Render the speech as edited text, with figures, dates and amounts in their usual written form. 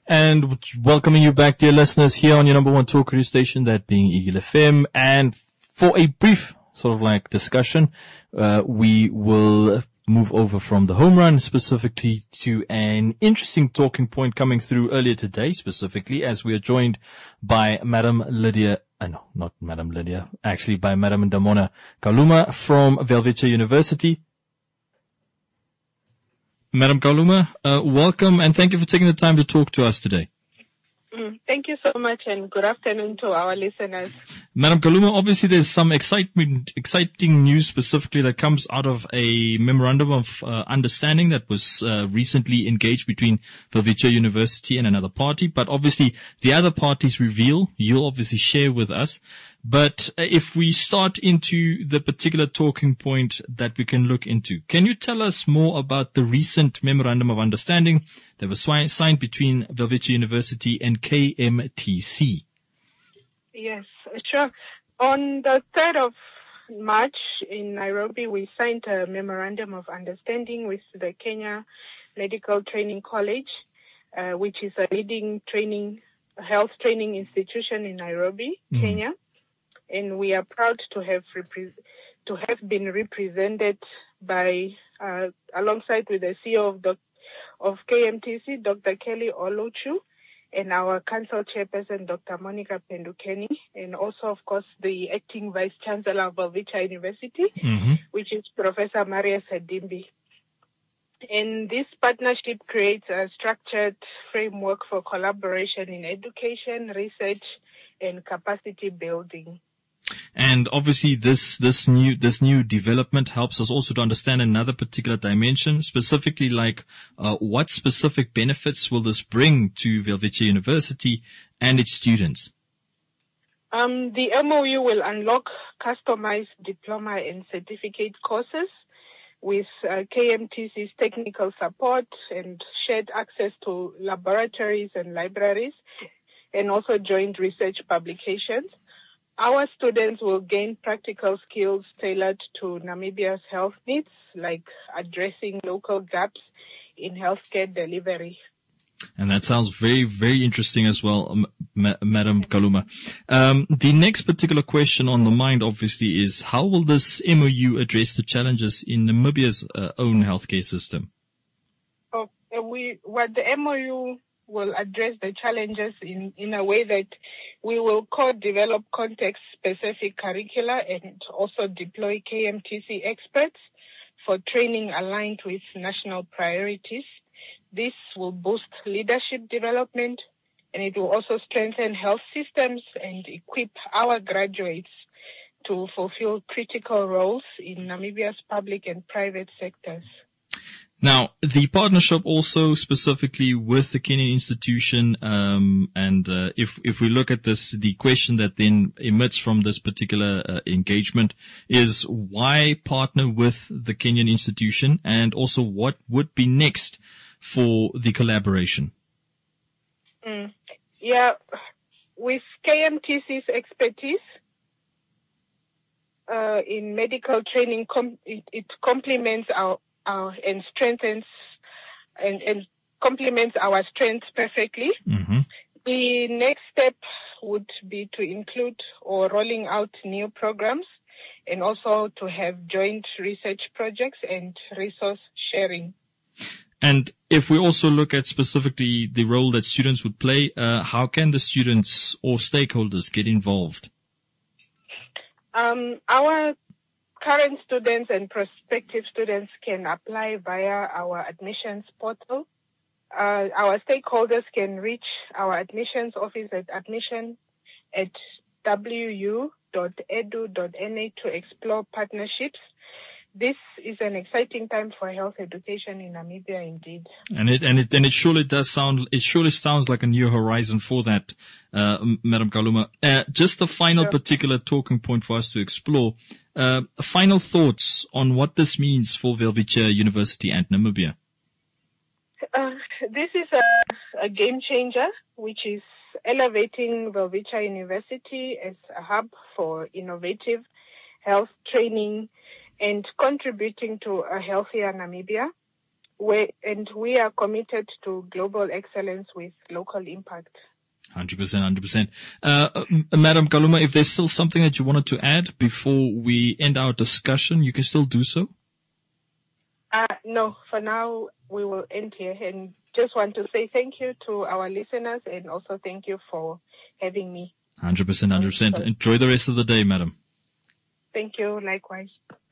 And welcoming you back, dear listeners, here on your number one talk radio station, that being Eagle FM. And for a brief sort of like discussion, we will move over from the home run specifically to an interesting talking point coming through earlier today, specifically as we are joined by Madam Lydia, no, not Madam Lydia, actually by Madam Damona Kaluma from Welwitschia University. Madam Kaluma, welcome and thank you for taking the time to talk to us today. Thank you so much and good afternoon to our listeners. Madam Kaluma, obviously there's some exciting news specifically that comes out of a memorandum of understanding that was recently engaged between Welwitschia University and another party, but obviously the other parties reveal, you'll obviously share with us. But if we start into the particular talking point that we can look into, can you tell us more about the recent memorandum of understanding that was signed between Welwitschia University and KMTC? Yes, sure. On the 3rd of March in Nairobi, we signed a memorandum of understanding with the Kenya Medical Training College, which is a leading health training institution in Nairobi, Kenya. And we are proud to have been represented by, alongside with the CEO of KMTC, Dr. Kelly Oluchu, and our council chairperson, Dr. Monica Pendukeni, and also, of course, the acting vice chancellor of Welwitschia University, which is Professor Marius Hadimbi. And this partnership creates a structured framework for collaboration in education, research, and capacity building. And obviously this new development helps us also to understand another particular dimension, specifically like what specific benefits will this bring to Welwitschia University and its students? The MOU will unlock customized diploma and certificate courses with KMTC's technical support and shared access to laboratories and libraries, and also joint research publications. Our students will gain practical skills tailored to Namibia's health needs, like addressing local gaps in healthcare delivery. And that sounds very, very interesting as well, Madam Kaluma. The next particular question on the mind, obviously, is how will this MOU address the challenges in Namibia's own healthcare system? What the MOU will address the challenges in a way that we will co-develop context-specific curricula and also deploy KMTC experts for training aligned with national priorities. This will boost leadership development, and it will also strengthen health systems and equip our graduates to fulfill critical roles in Namibia's public and private sectors. Now, the partnership also specifically with the Kenyan institution, if we look at this, the question that then emits from this particular engagement is why partner with the Kenyan institution, and also what would be next for the collaboration? With KMTC's expertise in medical training, it complements and strengthens and complements our strengths perfectly. The next step would be to include or rolling out new programs, and also to have joint research projects and resource sharing. And if we also look at specifically the role that students would play, how can the students or stakeholders get involved? Our current students and prospective students can apply via our admissions portal. Our stakeholders can reach our admissions office at admission@wu.edu.na to explore partnerships. This is an exciting time for health education in Namibia, indeed. And it surely sounds like a new horizon for that, Madam Kaluma. Just the final particular talking point for us to explore. Final thoughts on what this means for Welwitschia University and Namibia. This is a game changer, which is elevating Welwitschia University as a hub for innovative health training and contributing to a healthier Namibia. we are committed to global excellence with local impact. 100%. Madam Kaluma, if there's still something that you wanted to add before we end our discussion, you can still do so. No, for now we will end here, and just want to say thank you to our listeners, and also thank you for having me. 100%. Enjoy the rest of the day, madam. Thank you. Likewise.